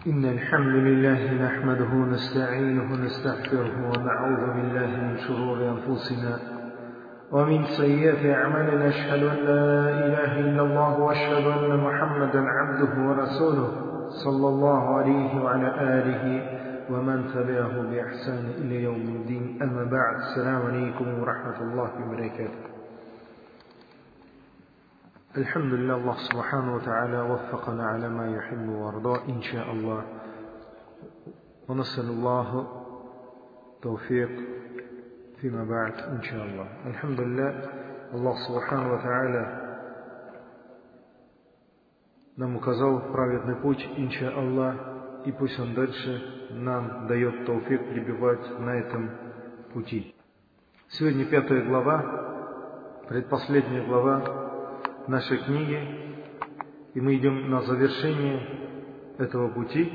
إن الحمد لله نحمده ونستعينه ونستغفره ونعوذ بالله من شرور أنفسنا ومن سيئات أعمالنا. نشهد أن لا إله إلا الله وأشهد أن محمدا عبده ورسوله صلى الله عليه وعلى آله ومن تبعه بإحسان إلى يوم الدين. أما بعد، السلام عليكم ورحمة الله وبركاته. الحمد لله، الله سبحانه وتعالى وفقنا على ما يحب ويرضى إن شاء الله، ونسأل الله توفيق فيما بعد إن شاء الله. الحمد لله, Allah Субхану ва Тааля нам указал праведный путь, инша Аллах, и пусть Он дальше нам дает тауфик пребывать на этом пути. Сегодня 5 глава, предпоследняя глава нашей книги, и мы идем на завершение этого пути.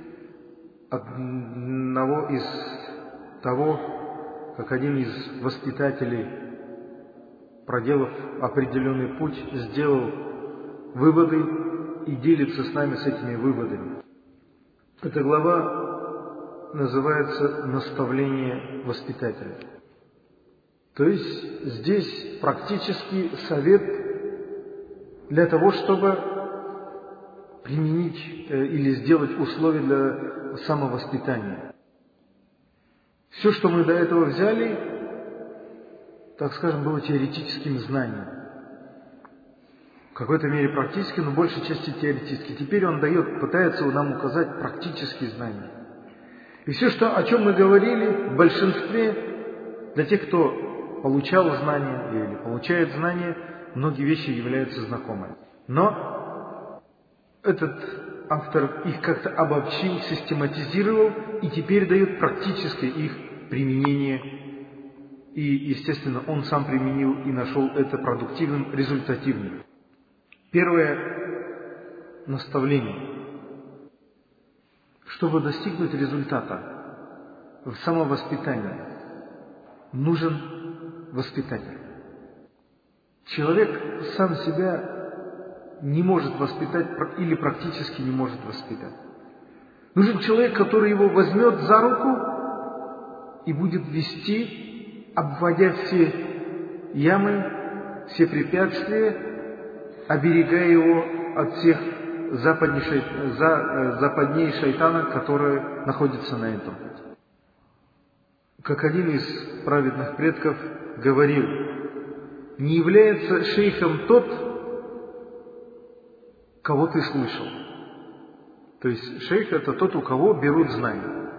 Одного из того, как один из воспитателей, проделав определенный путь, сделал выводы и делится с нами с этими выводами. Эта глава называется «Наставление воспитателя». То есть здесь практически совет для того, чтобы применить или сделать условия для самовоспитания. Все, что мы до этого взяли, так скажем, было теоретическим знанием. В какой-то мере практически, но в большей части теоретически. Теперь он пытается нам указать практические знания. И все, о чем мы говорили, в большинстве, для тех, кто получал знания или получает знания, многие вещи являются знакомыми. Но этот автор их как-то обобщил, систематизировал и теперь дает практическое их применение. И, естественно, он сам применил и нашел это продуктивным, результативным. Первое наставление. Чтобы достигнуть результата в самовоспитании, нужен воспитатель. Человек сам себя не может воспитать или практически не может воспитать. Нужен человек, который его возьмет за руку и будет вести, обводя все ямы, все препятствия, оберегая его от всех западней шайтана, которые находятся на этом пути. Как один из праведных предков говорил: не является шейхом тот, кого ты слышал. То есть шейх — это тот, у кого берут знания.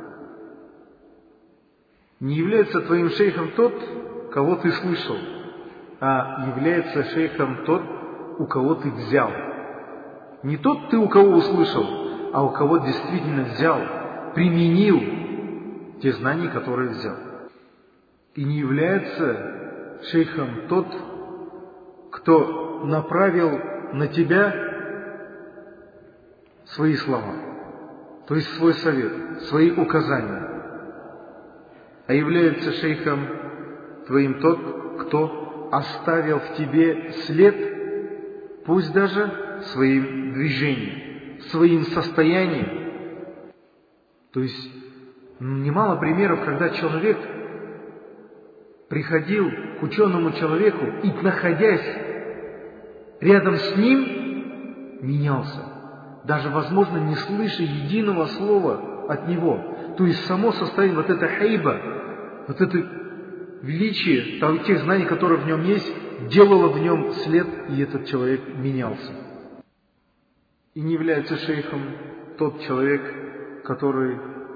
Не является твоим шейхом тот, кого ты слышал, а является шейхом тот, у кого ты взял. Не тот ты, у кого услышал, а у кого действительно взял, применил те знания, которые взял. И не является шейхом тот, кто направил на тебя свои слова, то есть свой совет, свои указания. А является шейхом твоим тот, кто оставил в тебе след, пусть даже своим движением, своим состоянием. То есть немало примеров, когда человек приходил к ученому человеку и, находясь рядом с ним, менялся. Даже, возможно, не слыша единого слова от него. То есть само состояние, вот это хайба, вот это величие тех знаний, которые в нем есть, делало в нем след, и этот человек менялся. И не является шейхом тот человек, который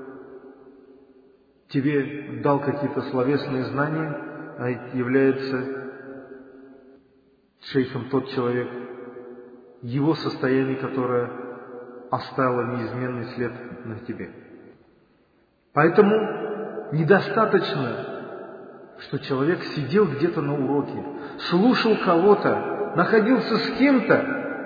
тебе дал какие-то словесные знания, а является шейхом тот человек, его состояние, которое оставило неизменный след на тебе. Поэтому недостаточно, что человек сидел где-то на уроке, слушал кого-то, находился с кем-то.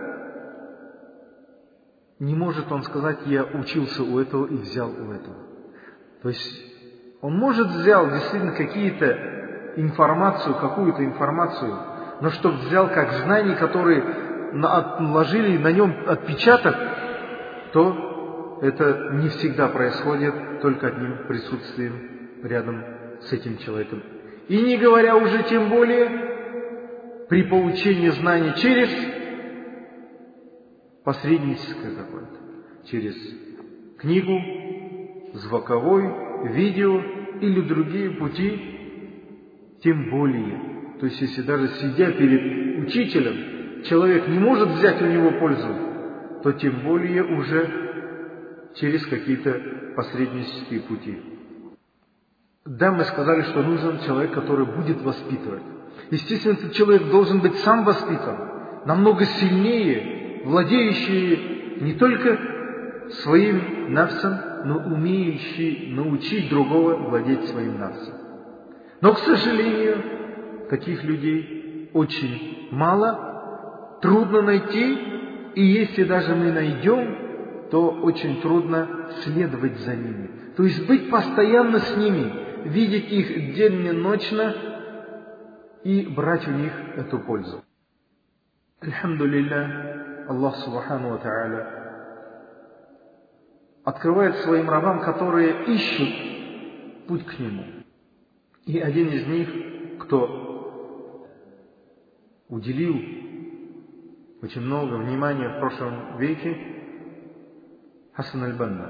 Не может он сказать: я учился у этого и взял у этого. То есть он может взял действительно какую-то информацию, но что взял как знания, которые наложили на нем отпечаток, то то это не всегда происходит только одним присутствием рядом с этим человеком. И не говоря уже тем более при получении знаний через посредническое какое-то, через книгу, звуковой, видео или другие пути, тем более. То есть, если даже сидя перед учителем, человек не может взять у него пользу, то тем более уже через какие-то посреднические пути. Да, мы сказали, что нужен человек, который будет воспитывать. Естественно, этот человек должен быть сам воспитан, намного сильнее, владеющий не только своим нафсом, но умеющий научить другого владеть своим нафсом. Но, к сожалению, таких людей очень мало, трудно найти, и если даже мы найдем, то очень трудно следовать за ними. То есть быть постоянно с ними, видеть их денно, ночно и брать у них эту пользу. Альхамдулилля, Аллах Субхану ва Тааля открывает своим рабам, которые ищут путь к Нему. И один из них, кто уделил очень много внимания в прошлом веке, Хасан аль-Банна,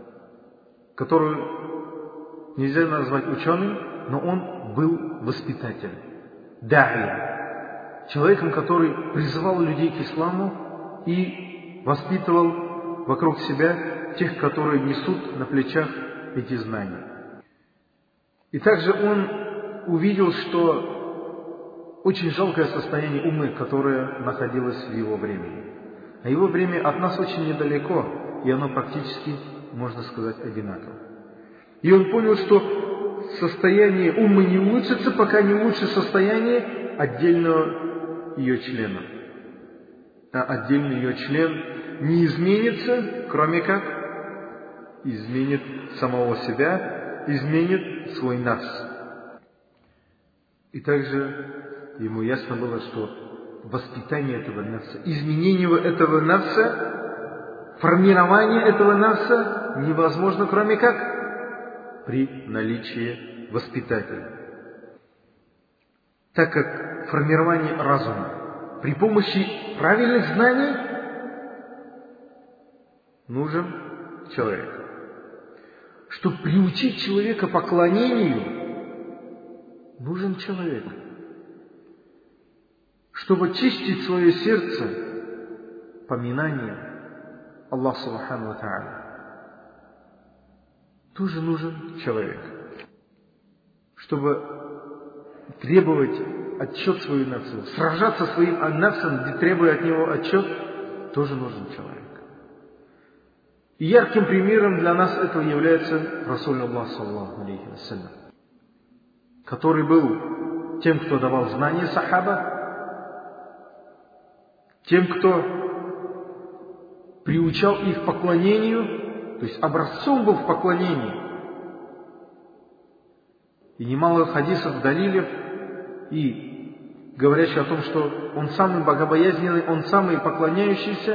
которую нельзя назвать ученым, но он был воспитателем, да'ия, человеком, который призывал людей к исламу и воспитывал вокруг себя тех, которые несут на плечах эти знания. И также он увидел, что очень жалкое состояние умы, которое находилось в его времени. А его время от нас очень недалеко, и оно практически, можно сказать, одинаково. И он понял, что состояние умы не улучшится, пока не улучшит состояние отдельного ее члена. А отдельный ее член не изменится, кроме как изменит самого себя, изменит свой нафс. И также ему ясно было, что воспитание этого нафса, изменение этого нафса, формирование этого нафса невозможно, кроме как при наличии воспитателя. Так как формирование разума при помощи правильных знаний нужен человек. Чтобы приучить человека к поклонению, нужен человек. Чтобы очистить свое сердце поминанием Аллаха Субхану ва Тааля, тоже нужен человек. Чтобы требовать отчет свою нафсу, сражаться своим нафсом, требуя от него отчет, тоже нужен человек. И ярким примером для нас этого является Расуль Аллах саллаллаху алейхи вассалям, который был тем, кто давал знания сахаба, тем, кто приучал их к поклонению, то есть образцом был в поклонении. И немало хадисов, далилев, и говорящих о том, что он самый богобоязненный, он самый поклоняющийся,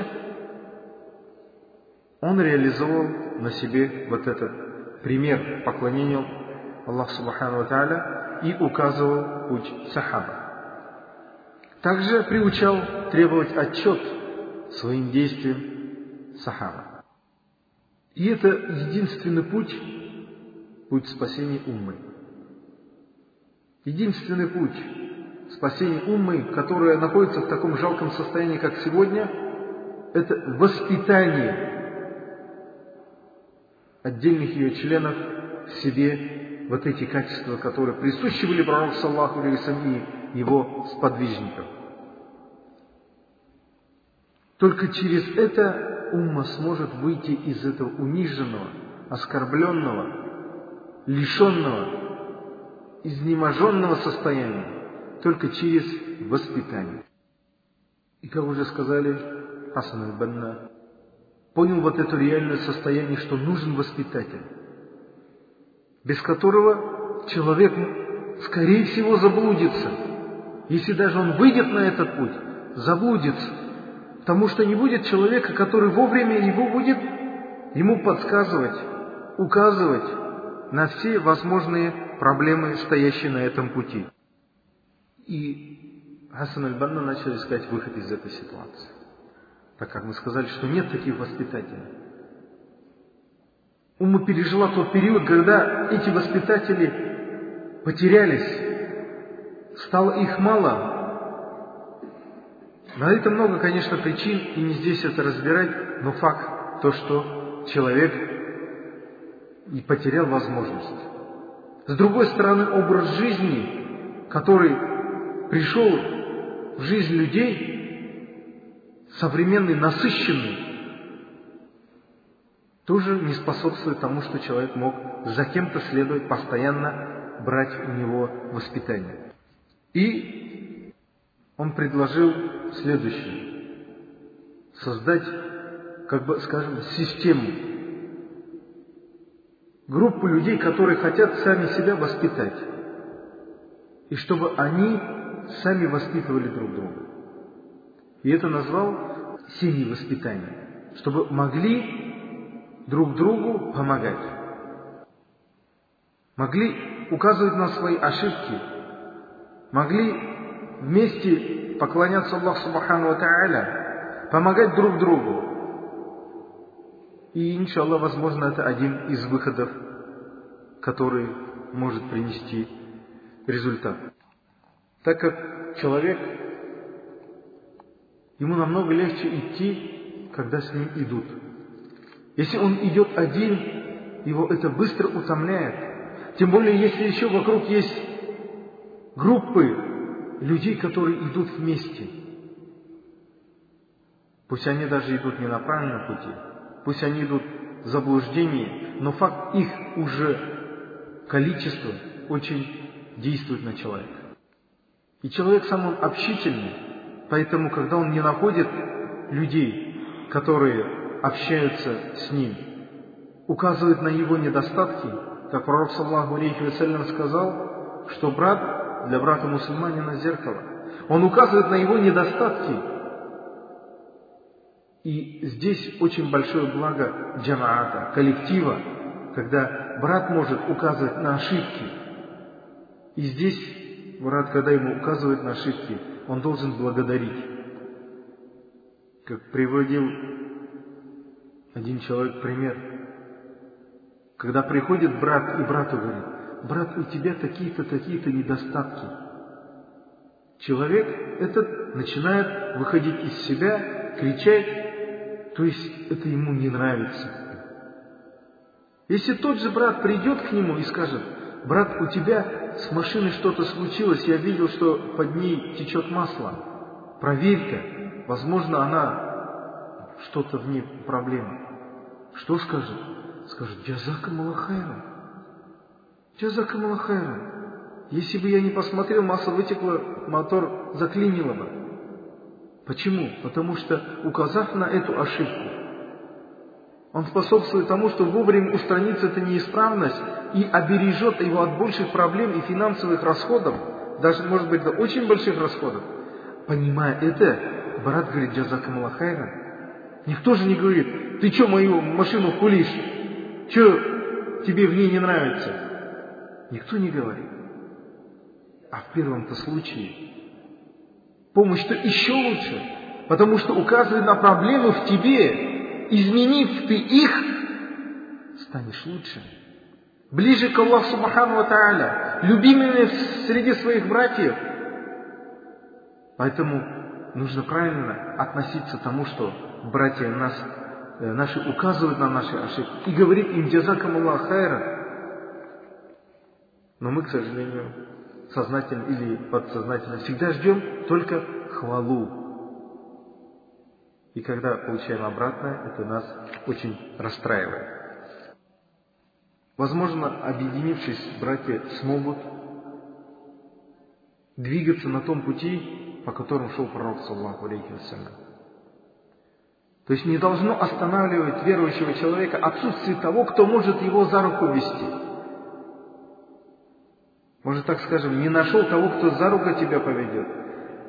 он реализовал на себе вот этот пример поклонения Аллаху Субхану ва Тааля и указывал путь сахаба. Также приучал требовать отчет своим действиям сахаба. И это единственный путь спасения уммы. Единственный путь спасения уммы, которая находится в таком жалком состоянии, как сегодня, это воспитание отдельных ее членов в себе вот эти качества, которые присущи были пророку саллаллаху алейхи ва саллям и его сподвижникам. Только через это умма сможет выйти из этого униженного, оскорбленного, лишенного, изнеможенного состояния, только через воспитание. И как уже сказали, Хасан аль-Банна понял вот это реальное состояние, что нужен воспитатель, без которого человек, скорее всего, заблудится. Если даже он выйдет на этот путь, заблудится. Потому что не будет человека, который вовремя его будет ему подсказывать, указывать на все возможные проблемы, стоящие на этом пути. И Хасан аль-Банна начал искать выход из этой ситуации. Так как мы сказали, что нет таких воспитателей. Умма пережила тот период, когда эти воспитатели потерялись, стало их мало. На это много, конечно, причин, и не здесь это разбирать, но факт то, что человек и потерял возможность. С другой стороны, образ жизни, который пришел в жизнь людей, современный, насыщенный, тоже не способствует тому, что человек мог за кем-то следовать, постоянно брать у него воспитание. И он предложил следующее. Создать, скажем, систему. Группу людей, которые хотят сами себя воспитать. И чтобы они сами воспитывали друг друга. И это назвал семьей воспитания. Чтобы могли друг другу помогать. Могли указывать на свои ошибки. Могли вместе поклоняться Аллаху Субхану ва Тааля, помогать друг другу. И, иншаллах, возможно, это один из выходов, который может принести результат. Так как человек, ему намного легче идти, когда с ним идут. Если он идет один, его это быстро утомляет. Тем более, если еще вокруг есть группы людей, которые идут вместе. Пусть они даже идут не на правильном пути, пусть они идут в заблуждении, но факт их уже количество очень действует на человека. И человек сам он общительный, поэтому, когда он не находит людей, которые общаются с ним, указывают на его недостатки, как пророк саллаллаху алейхи вассалям сказал, что брат для брата мусульманина зеркало. Он указывает на его недостатки. И здесь очень большое благо джамаата, коллектива, когда брат может указывать на ошибки. И здесь брат, когда ему указывает на ошибки, он должен благодарить. Как приводил один человек пример. Когда приходит брат и брату говорит: брат, у тебя такие-то, такие-то недостатки. Человек этот начинает выходить из себя, кричать, то есть это ему не нравится. Если тот же брат придет к нему и скажет: брат, у тебя с машиной что-то случилось, я видел, что под ней течет масло, проверь-ка, возможно, она что-то в ней проблема. Что скажет? Скажет: джазакум Аллах хайран. Джазакум Аллах хайран. Если бы я не посмотрел, масло вытекло, мотор заклинило бы. Почему? Потому что, указав на эту ошибку, он способствует тому, что вовремя устранится эта неисправность и обережет его от больших проблем и финансовых расходов, даже, может быть, до очень больших расходов. Понимая это, брат говорит: джазакум Аллах хайран. Никто же не говорит: ты что мою машину хулишь? Что тебе в ней не нравится? Никто не говорит. А в первом-то случае помощь-то еще лучше, потому что указывает на проблему в тебе, изменив ты их, станешь лучше. Ближе к Аллаху Субхану ва Тааля, любимыми среди своих братьев. Поэтому нужно правильно относиться к тому, что братья наши указывают на наши ошибки и говорит им: джазакум Аллах хайран. Но мы, к сожалению, сознательно или подсознательно всегда ждем только хвалу. И когда получаем обратное, это нас очень расстраивает. Возможно, объединившись, братья смогут двигаться на том пути, по которому шел пророк саллаллаху алейхи вассалям. То есть не должно останавливать верующего человека отсутствие того, кто может его за руку вести. Может, так скажем, не нашел того, кто за руку тебя поведет.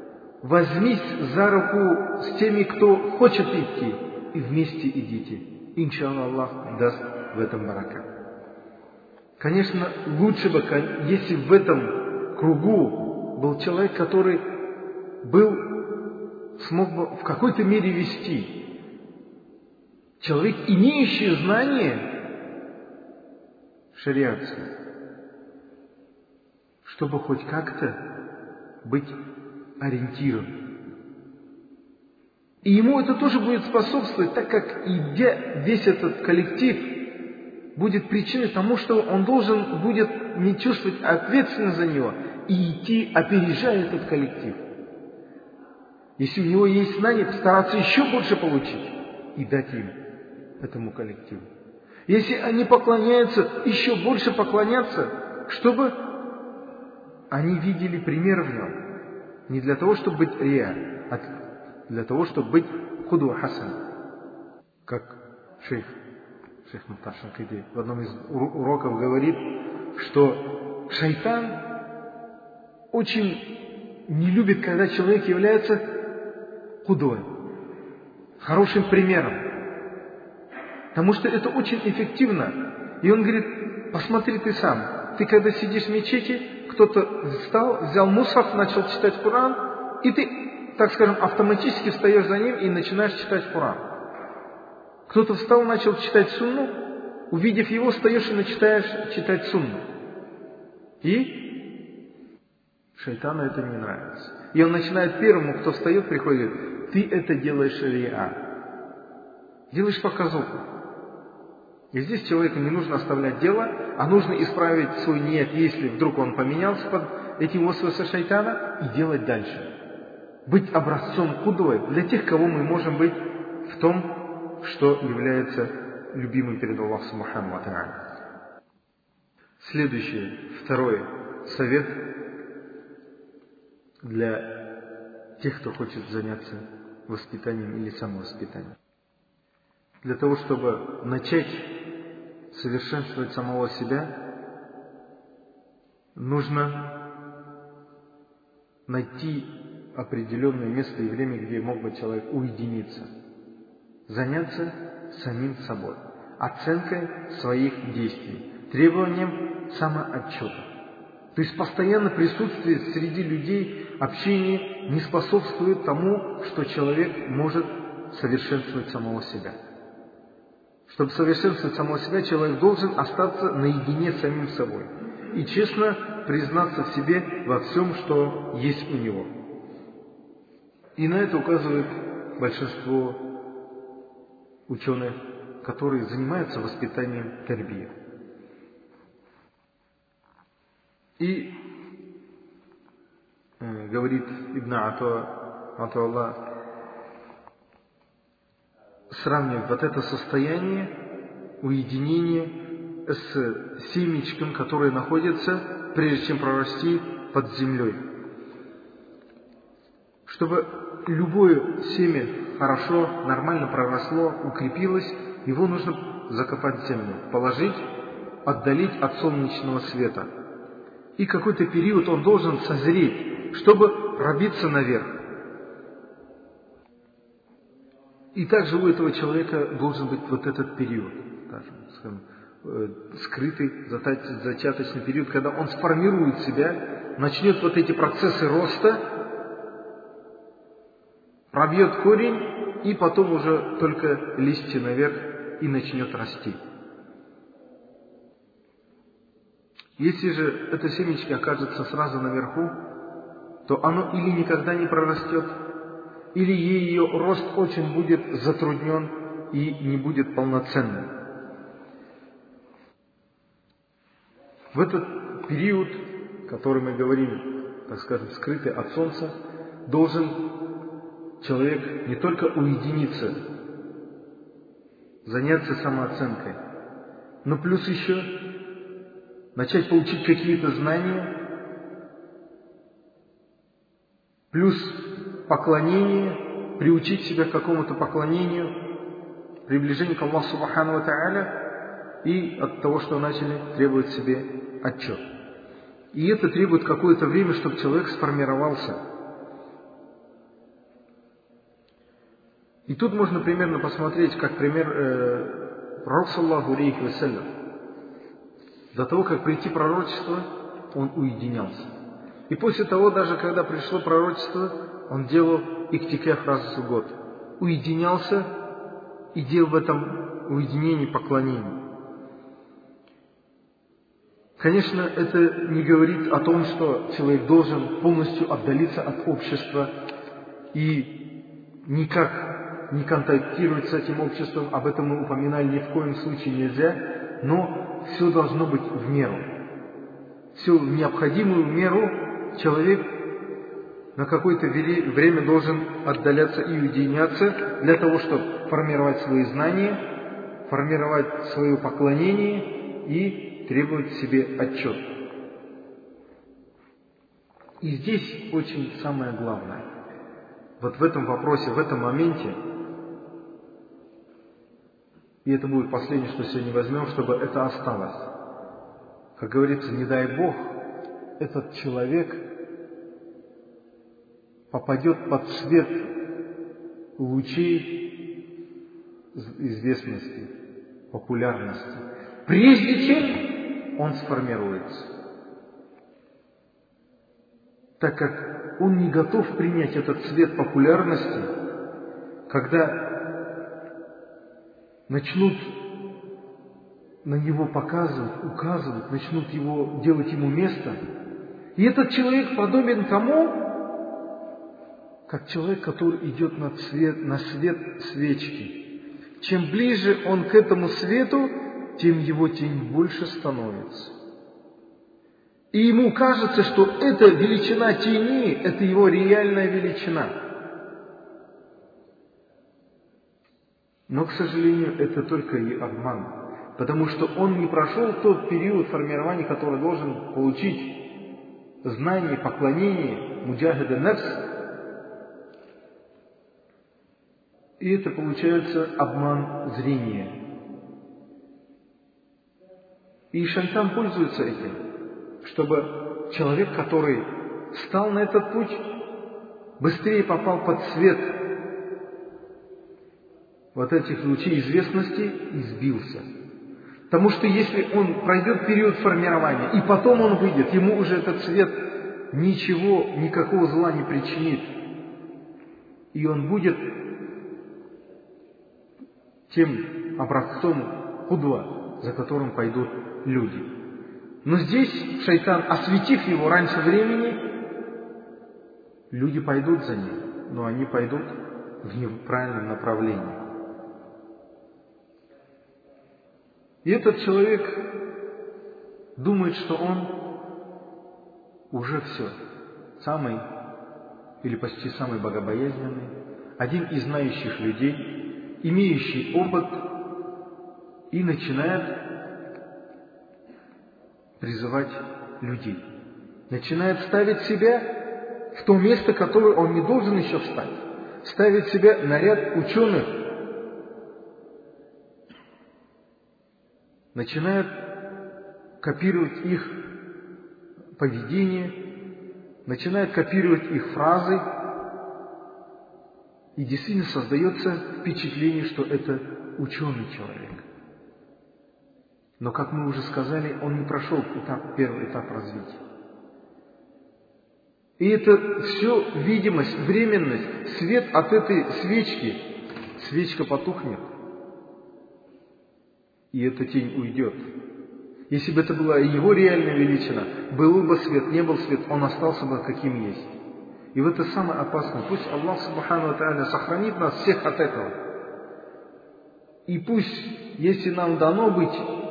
Возьмись за руку с теми, кто хочет идти, и вместе идите. иншаллах, даст в этом барака. Конечно, лучше бы, если в этом кругу был человек, который смог бы в какой-то мере вести. Человек, имеющий знания шариатские, чтобы хоть как-то быть ориентиром. И ему это тоже будет способствовать, так как весь этот коллектив будет причиной тому, что он должен будет не чувствовать ответственность за него и идти, опережая этот коллектив. Если у него есть знания, постараться еще больше получить и дать им, этому коллективу. Если они поклоняются, еще больше поклоняться, чтобы они видели пример в нем. Не для того, чтобы быть рия, а для того, чтобы быть худва хасан. Как шейх Мухтар Шанкайти в одном из уроков говорит, что шайтан очень не любит, когда человек является худой, хорошим примером. Потому что это очень эффективно. И он говорит, посмотри ты сам. Ты когда сидишь в мечети, кто-то встал, взял мусхаф, начал читать Коран, и ты, так скажем, автоматически встаешь за ним и начинаешь читать Коран. Кто-то встал, начал читать сунну, увидев его, встаешь и начинаешь читать сунну. И шайтану это не нравится. И он начинает первому, кто встает, приходит, ты это делаешь рия. Делаешь показуху. И здесь человеку не нужно оставлять дело, а нужно исправить свой ният, если вдруг он поменялся под этим васваса шайтана, и делать дальше. Быть образцом кудвой для тех, кого мы можем быть в том, что является любимым перед Аллахом Субхану ва Тааля. Следующее, второй совет для тех, кто хочет заняться воспитанием или самовоспитанием. Для того, чтобы начать совершенствовать самого себя, нужно найти определенное место и время, где мог бы человек уединиться, заняться самим собой, оценкой своих действий, требованием самоотчета. То есть постоянно присутствие среди людей, общение не способствует тому, что человек может совершенствовать самого себя. Чтобы совершенствовать самого себя, человек должен остаться наедине с самим собой и честно признаться в себе во всем, что есть у него. И на это указывает большинство ученых, которые занимаются воспитанием тарбия. И говорит Ибн Атуаллах, сравнивает вот это состояние уединения с семечком, которое находится, прежде чем прорасти под землей. Чтобы любое семя хорошо, нормально проросло, укрепилось, его нужно закопать в землю, положить, отдалить от солнечного света. И какой-то период он должен созреть, чтобы пробиться наверх. И также у этого человека должен быть вот этот период, скажем, скрытый, зачаточный период, когда он сформирует себя, начнет вот эти процессы роста, пробьет корень, и потом уже только листья наверх и начнет расти. Если же это семечко окажется сразу наверху, то оно или никогда не прорастет, или ее рост очень будет затруднен и не будет полноценным. В этот период, который мы говорим, так скажем, скрытый от солнца, должен человек не только уединиться, заняться самооценкой, но плюс еще начать получить какие-то знания, плюс поклонение, приучить себя к какому-то поклонению, приближению к Аллаху Субхану ва Тааля, и от того, что начали, требовать себе отчет. И это требует какое-то время, чтобы человек сформировался. И тут можно примерно посмотреть, как пример пророк, саллаллаху алейхи вассалям, до того, как прийти пророчество, он уединялся. И после того, даже когда пришло пророчество, он делал иктикаф раз в год. Уединялся и делал в этом уединении поклонение. Конечно, это не говорит о том, что человек должен полностью отдалиться от общества и никак не контактировать с этим обществом. Об этом мы упоминали, ни в коем случае нельзя, но все должно быть в меру. Всю необходимую меру человек на какое-то время должен отдаляться и уединяться для того, чтобы формировать свои знания, формировать свое поклонение и требовать себе отчет. И здесь очень самое главное, вот в этом вопросе, в этом моменте, и это будет последнее, что сегодня возьмем, чтобы это осталось. Как говорится, не дай Бог, этот человек попадет под свет лучей известности, популярности, прежде чем он сформируется. Так как он не готов принять этот цвет популярности, когда начнут на него показывать, указывать, начнут делать ему место. И этот человек подобен тому, как человек, который идет на свет свечки. Чем ближе он к этому свету, тем его тень больше становится. И ему кажется, что эта величина тени, это его реальная величина. Но, к сожалению, это только и обман. Потому что он не прошел тот период формирования, который должен получить знание, поклонение, муджахида нафс. И это получается обман зрения. И шайтан пользуется этим, чтобы человек, который встал на этот путь, быстрее попал под свет вот этих лучей известности и сбился. Потому что если он пройдет период формирования, и потом он выйдет, ему уже этот свет никакого зла не причинит. И он будет тем образцом худва, за которым пойдут люди. Но здесь шайтан, осветив его раньше времени, люди пойдут за ним, но они пойдут в неправильном направлении. И этот человек думает, что он уже все, самый или почти самый богобоязненный, один из знающих людей, имеющий опыт, и начинает призывать людей. Начинает ставить себя в то место, которое он не должен еще встать. Ставить себя на ряд ученых. Начинает копировать их поведение, начинает копировать их фразы, и действительно создается впечатление, что это ученый человек. Но, как мы уже сказали, он не прошел первый этап развития. И это все видимость, временность, свет от этой свечки. Свечка потухнет, и эта тень уйдет. Если бы это была его реальная величина, был бы свет, не был свет, он остался бы каким есть. И в это самое опасное. Пусть Аллах Субхану ва Тааля сохранит нас всех от этого. И пусть, если нам дано быть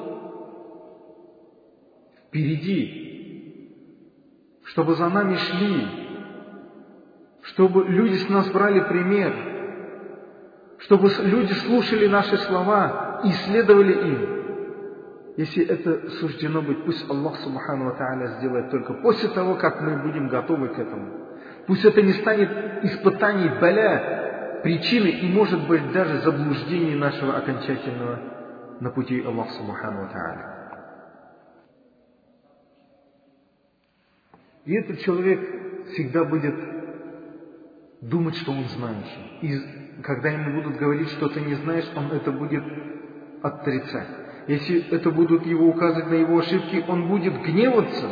впереди, чтобы за нами шли, чтобы люди с нас брали пример, чтобы люди слушали наши слова и следовали им. Если это суждено быть, пусть Аллах Субхану ва Тааля сделает только после того, как мы будем готовы к этому. Пусть это не станет испытанием баля, причиной и, может быть, даже заблуждением нашего окончательного на пути Аллаха Субхану ва Тааля. И этот человек всегда будет думать, что он знающий. И когда ему будут говорить, что ты не знаешь, он это будет отрицать. Если это будут его указывать на его ошибки, он будет гневаться.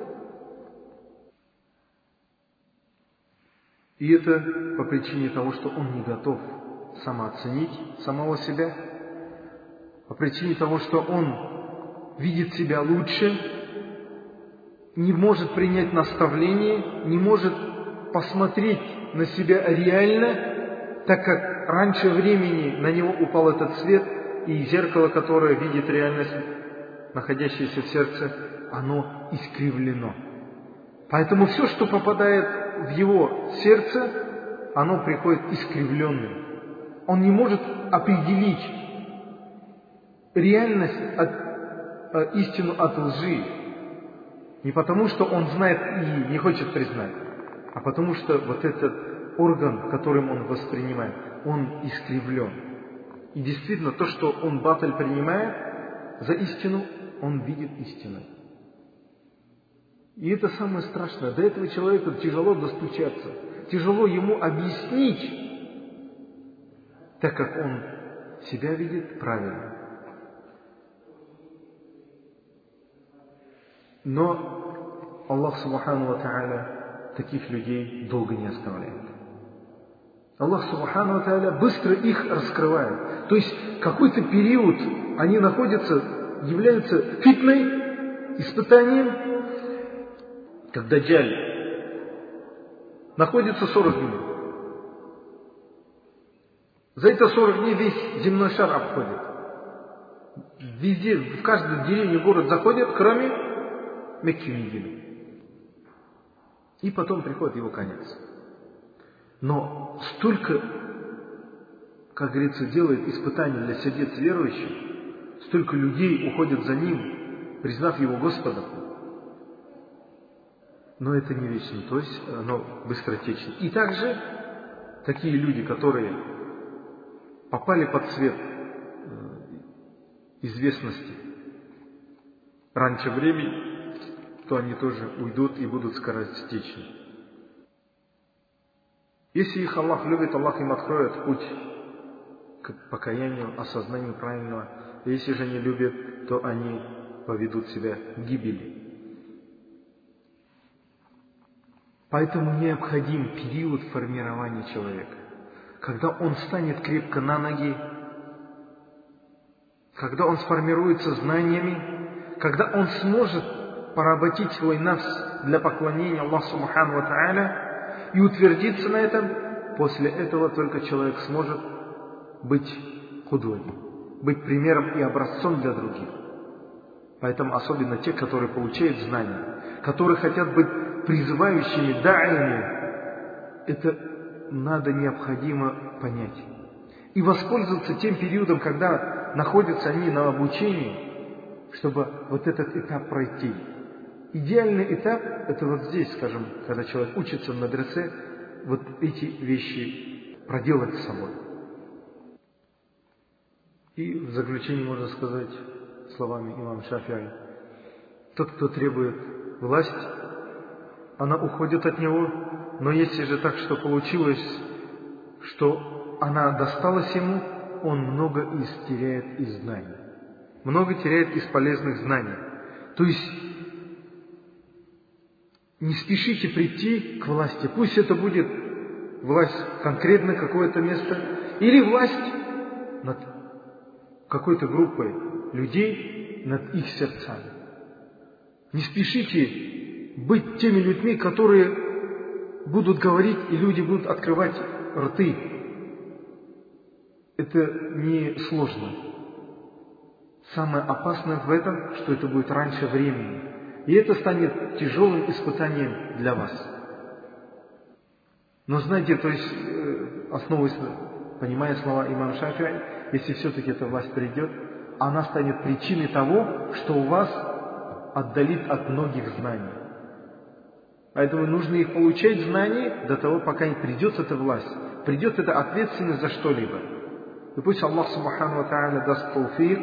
И это по причине того, что он не готов самооценить самого себя, по причине того, что он видит себя лучше, не может принять наставление, не может посмотреть на себя реально, так как раньше времени на него упал этот свет, и зеркало, которое видит реальность, находящееся в сердце, оно искривлено. Поэтому все, что попадает в его сердце, оно приходит искривленным. Он не может определить реальность истину от лжи. Не потому, что он знает и не хочет признать, а потому что вот этот орган, которым он воспринимает, он искривлен. И действительно, то, что он баталь принимает за истину, он видит истиной. И это самое страшное. До этого человека тяжело достучаться, тяжело ему объяснить, так как он себя видит правильно. Но Аллах Субхану ва Тааля таких людей долго не оставляет. Аллах Субхану ва Тааля быстро их раскрывает. То есть какой-то период они являются фитной, испытанием, как Даджаль находится 40 дней. За это 40 дней весь земной шар обходит. Везде, в каждую деревню, город заходит, кроме Мекки, Медины. И потом приходит его конец. Но столько, как говорится, делает испытаний для сердец верующих, столько людей уходят за ним, признав его Господом. Но это не вечно, то есть оно быстротечно. И также такие люди, которые попали под свет известности раньше времени, то они тоже уйдут и будут скоротечны. Если их Аллах любит, Аллах им откроет путь к покаянию, осознанию правильного. Если же не любит, то они поведут себя к гибели. Поэтому необходим период формирования человека, когда он станет крепко на ноги, когда он сформируется знаниями, когда он сможет поработить свой нафс для поклонения Аллаху Субхану ва Тааля и утвердиться на этом. После этого только человек сможет быть худой, быть примером и образцом для других. Поэтому особенно те, которые получают знания, которые хотят быть призывающими да'ями, это необходимо понять. И воспользоваться тем периодом, когда находятся они на обучении, чтобы вот этот этап пройти. Идеальный этап – это вот здесь, скажем, когда человек учится в мадресе, вот эти вещи проделать с собой. И в заключение можно сказать словами имама Шафи'и: тот, кто требует власть, она уходит от него, но если же так, что получилось, что она досталась ему, он много теряет из знаний. Много теряет из полезных знаний. То есть не спешите прийти к власти. Пусть это будет власть конкретно какое-то место, или власть над какой-то группой людей, над их сердцами. Не спешите быть теми людьми, которые будут говорить, и люди будут открывать рты. Это не сложно. Самое опасное в этом, что это будет раньше времени. И это станет тяжелым испытанием для вас. Но знаете, то есть, основываясь, понимая слова имама Шафи'и, если все-таки эта власть придет, она станет причиной того, что у вас отдалит от многих знаний. Поэтому нужно их получать знания до того, пока не придет эта власть, придет эта ответственность за что-либо. И пусть Аллах Субхану ва Тааля даст тауфик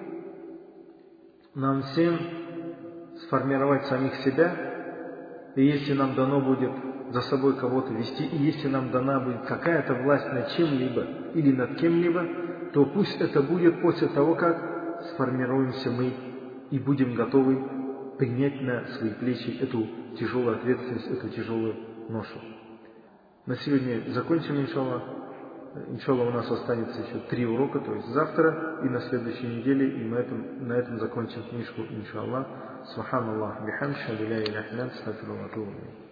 нам всем сформировать самих себя, и если нам дано будет за собой кого-то вести, и если нам дана будет какая-то власть над чем-либо или над кем-либо, то пусть это будет после того, как сформируемся мы и будем готовы принять на свои плечи эту тяжелую ответственность, эту тяжелую ношу. На сегодня закончим, иншаллах. Иншаллах, у нас останется еще 3 урока, то есть завтра и на следующей неделе, и на этом закончим книжку, иншаллах. Субханаллах, бихамд, шаду ля иляха илля анта, астагфирука ва атубу илейх.